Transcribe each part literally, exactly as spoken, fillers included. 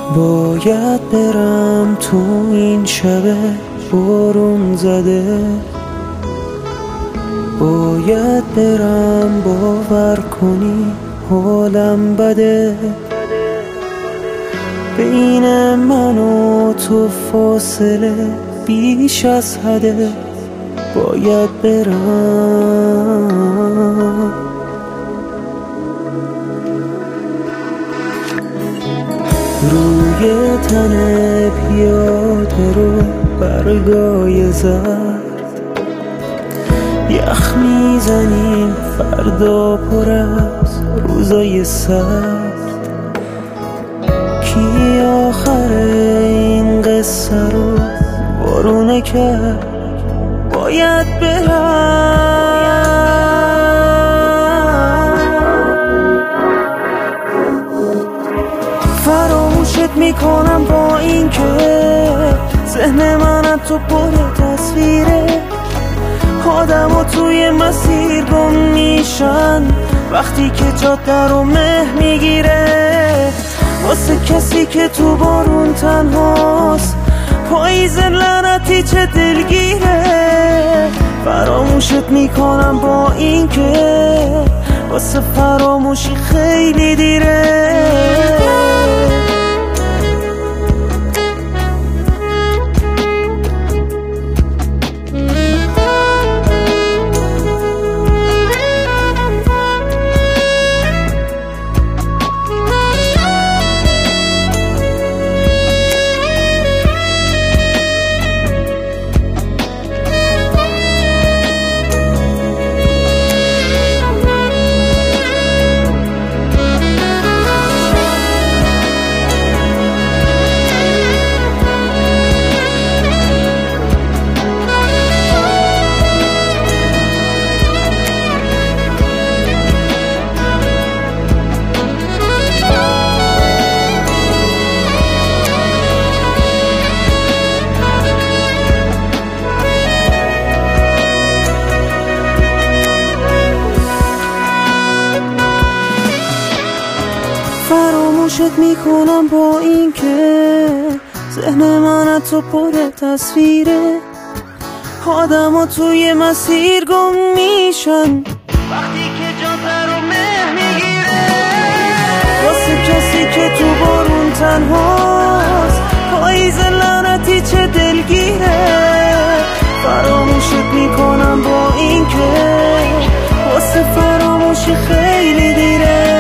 باید برم تو این شب بارون زده، باید برم باور کنی حالم بده. بین من و تو فاصله بیش از حده، باید برم. روی تن پیاده رو برگای زرد یخ میزنیم، فردا پر از روزای سرد. کی آخر این قصه رو وارونه کرد؟ باید برم. فراموشت میکنم با این که ذهن من تو پر تصویره. آدم ها توی مسیر گم میشن وقتی که جاده رو مه میگیره. واسه کسی که تو بارون تنهاست پاییز لعنتی چه دلگیره. فراموشت میکنم با این که واسه فراموشی خیلی دیره. فراموشت میکنم با این که ذهن من تو پر تصویره. آدم ها توی مسیر گم میشن وقتی که جاده رو مه میگیره. واسه کسی که تو بارون تنهاست پاییز لعنتی چه دلگیره. فراموشت میکنم با این که واسه فراموشی خیلی دیره.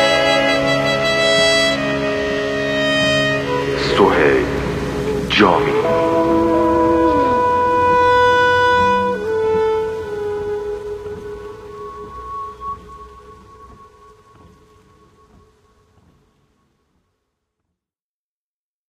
سهیل جاوید